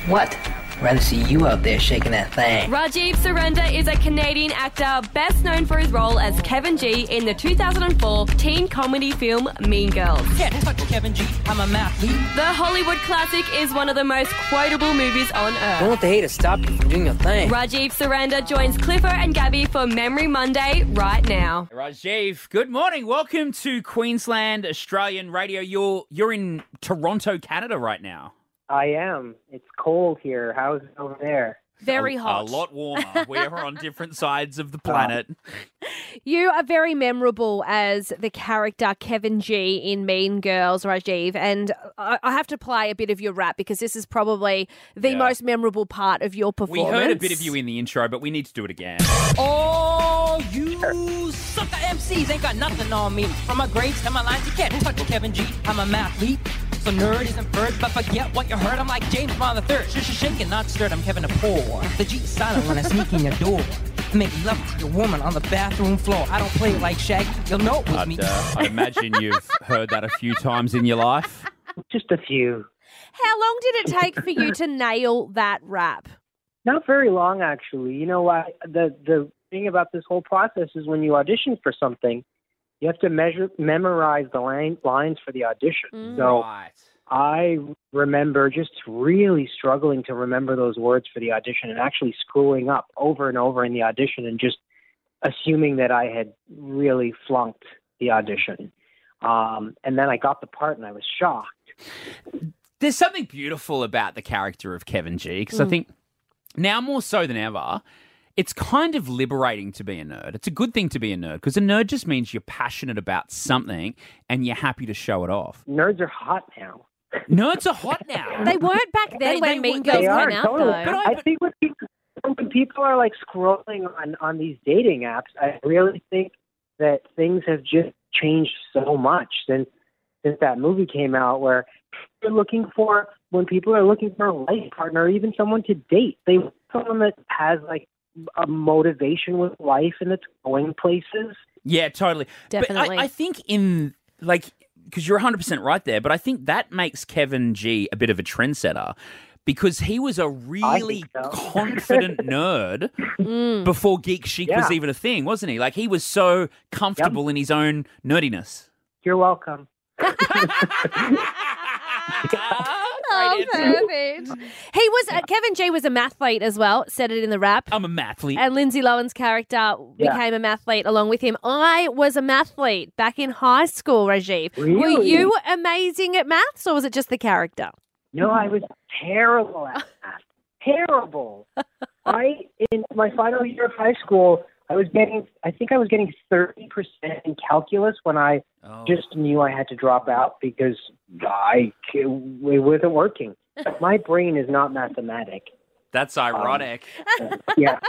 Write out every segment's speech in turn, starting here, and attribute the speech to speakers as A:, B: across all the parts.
A: What? Rather see you out there shaking that thing.
B: Rajiv Surrender is a Canadian actor best known for his role as Kevin G in the 2004 teen comedy film Mean Girls.
C: Can't touch Kevin G, I'm a mathlete.
B: The Hollywood classic is one of the most quotable movies on earth.
A: Don't let the haters stop you from doing your thing.
B: Rajiv Surrender joins Cliffo and Gabby for Memory Monday right now.
D: Rajiv, good morning. Welcome to Queensland Australian Radio. You're in Toronto, Canada right now.
E: I am. It's cold here. How's it over there?
B: Very hot.
D: A lot warmer. We're on different sides of the planet.
F: You are very memorable as the character Kevin G in Mean Girls, Rajiv, and I have to play a bit of your rap because this is probably the most memorable part of your
D: We
F: performance.
D: heard a bit of you in the intro, but we need to do it again.
C: Oh, you sucker MCs ain't got nothing on me. From my grades to my lines, you can't touch Kevin G, I'm a mathlete. So nerd isn't first, but forget what you heard. I'm like James Bond III, shaking, not stirred. I'm Kevin the Poor. The G silent when I sneak in your door. Make love to your woman on the bathroom floor. I don't play it like Shaggy. You'll know it was me.
D: I imagine you've heard that a few times in your life.
E: Just a few.
F: How long did it take for you to nail that rap?
E: Not very long, actually. You know what? The thing about this whole process is when you audition for something, you have to memorize the lines for the audition. So
D: Right.
E: I remember just really struggling to remember those words for the audition and actually screwing up over and over in the audition and just assuming that I had really flunked the audition. And then I got the part and I was shocked.
D: There's something beautiful about the character of Kevin G, because I think now more so than ever, it's kind of liberating to be a nerd. It's a good thing to be a nerd because a nerd just means you're passionate about something and you're happy to show it off.
E: Nerds are hot now.
D: Nerds are hot now.
F: They weren't back then when Mean Girls
E: They
F: came
E: are,
F: out,
E: totally.
F: though.
E: But I think when people are like scrolling on these dating apps, I really think that things have just changed so much since that movie came out, where when people are looking for a life partner, or even someone to date, they want someone that has like a motivation with life and that's going places.
D: Yeah, totally.
F: Definitely.
D: But I think because you're 100% right there, but I think that makes Kevin G a bit of a trendsetter because he was a really confident nerd before Geek Chic was even a thing, wasn't he? Like, he was so comfortable in his own nerdiness.
E: You're welcome.
F: Oh, perfect. He was Kevin G was a mathlete as well. Said it in the rap.
D: I'm a mathlete.
F: And Lindsay Lohan's character became a mathlete along with him. I was a mathlete back in high school, Rajiv.
E: Really?
F: Were you amazing at maths or was it just the character?
E: No, I was terrible at math. Terrible. In my final year of high school, I think I was getting 30% in calculus when I just knew I had to drop out because it wasn't working. My brain is not mathematic.
D: That's ironic.
E: Yeah.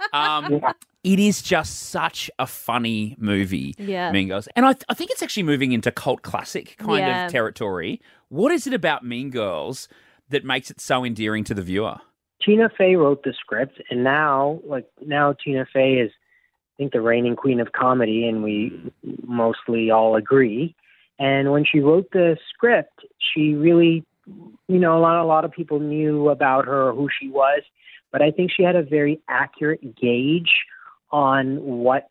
D: It is just such a funny movie, Mean Girls. And I think it's actually moving into cult classic kind of territory. What is it about Mean Girls that makes it so endearing to the viewer?
E: Tina Fey wrote the script, and now Tina Fey is, I think, the reigning queen of comedy, and we mostly all agree. And when she wrote the script, she really, a lot of people knew about her, who she was, but I think she had a very accurate gauge on what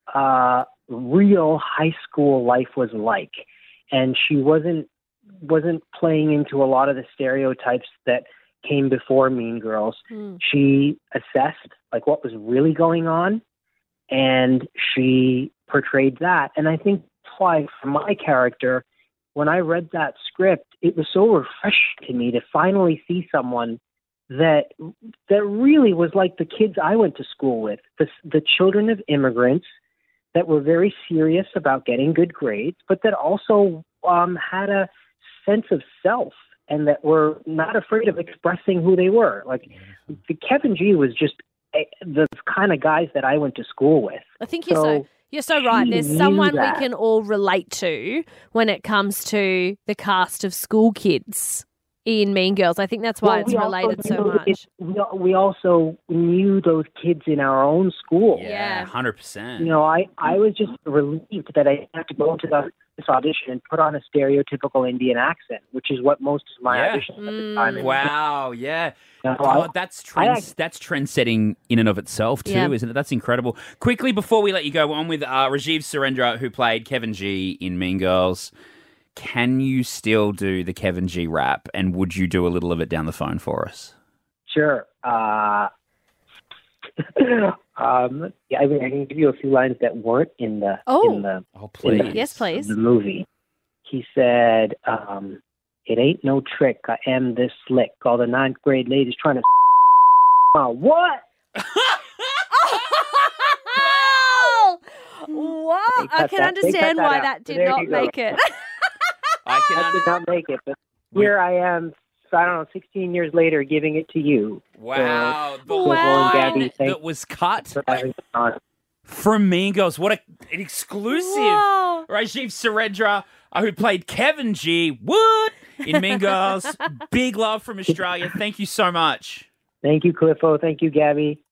E: real high school life was like. And she wasn't playing into a lot of the stereotypes that came before Mean Girls. She assessed like what was really going on, and she portrayed that. And I think that's why for my character, when I read that script, it was so refreshing to me to finally see someone that really was like the kids I went to school with, the children of immigrants that were very serious about getting good grades, but that also had a sense of self and that were not afraid of expressing who they were. Like the Kevin G was just the kind of guys that I went to school with.
F: I think you're so right. There's someone we can all relate to when it comes to the cast of school kids in Mean Girls. I think that's why it's related so much.
E: We also knew those kids in our own school.
D: Yeah, 100%.
E: I was just relieved that I didn't have to go to the this audition and put on a stereotypical Indian accent, which is what most of my
D: Yeah.
E: auditions at the time.
D: Wow, yeah.
E: No,
D: God, that's trend-setting in and of itself too,
F: Yeah.
D: isn't it? That's incredible. Quickly, before we let you go, we're on with Rajiv Surendra, who played Kevin G in Mean Girls. Can you still do the Kevin G rap, and would you do a little of it down the phone for us?
E: Sure. Yeah, I mean, I can give you a few lines that weren't in the
D: Oh, please.
F: Yes, please.
E: the movie. He said, "It ain't no trick. I am this slick. All the ninth grade ladies trying to what?"
F: Wow!
E: They
F: I
E: cut
F: can
E: that- they
F: understand
E: cut that
F: why
E: out.
F: that
E: So
F: did
E: there
F: not
E: you go.
F: make it.
D: I
E: That did not make it, but here I am. I don't know, 16 years later, giving it to you.
D: Wow, the
E: Wow.
D: line
E: Gabby, thank
D: that was cut
E: for having me on.
D: from Mean Girls. What an exclusive!
F: Wow.
D: Rajiv Surendra, who played Kevin G. Wood in Mean Girls. Big love from Australia. Thank you so much.
E: Thank you, Cliffo. Thank you, Gabby.